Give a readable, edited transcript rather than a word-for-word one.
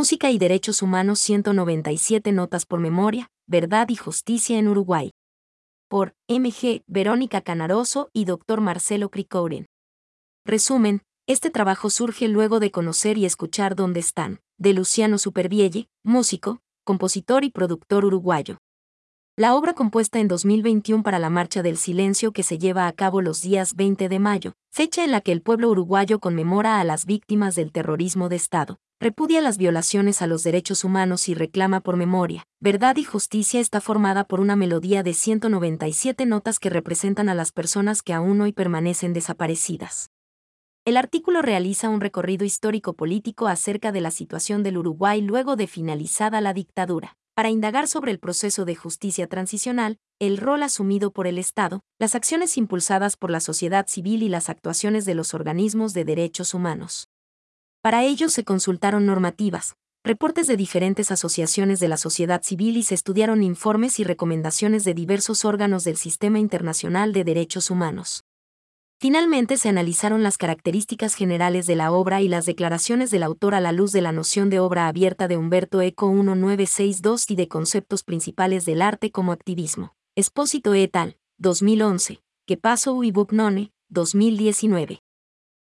Música y Derechos Humanos 197 Notas por Memoria, Verdad y Justicia en Uruguay. Por M.G. Verónica Canaroso y Dr. Marcelo Cricouren. Resumen, este trabajo surge luego de conocer y escuchar Dónde están, de Luciano Supervielle, músico, compositor y productor uruguayo. La obra compuesta en 2021 para la Marcha del Silencio que se lleva a cabo los días 20 de mayo, fecha en la que el pueblo uruguayo conmemora a las víctimas del terrorismo de Estado, repudia las violaciones a los derechos humanos y reclama por memoria, verdad y justicia, está formada por una melodía de 197 notas que representan a las personas que aún hoy permanecen desaparecidas. El artículo realiza un recorrido histórico-político acerca de la situación del Uruguay luego de finalizada la dictadura, para indagar sobre el proceso de justicia transicional, el rol asumido por el Estado, las acciones impulsadas por la sociedad civil y las actuaciones de los organismos de derechos humanos. Para ello se consultaron normativas, reportes de diferentes asociaciones de la sociedad civil y se estudiaron informes y recomendaciones de diversos órganos del Sistema Internacional de Derechos Humanos. Finalmente se analizaron las características generales de la obra y las declaraciones del autor a la luz de la noción de obra abierta de Humberto Eco 1962 y de conceptos principales del arte como activismo. Espósito et al. 2011, Que Paso y Bugnone, 2019.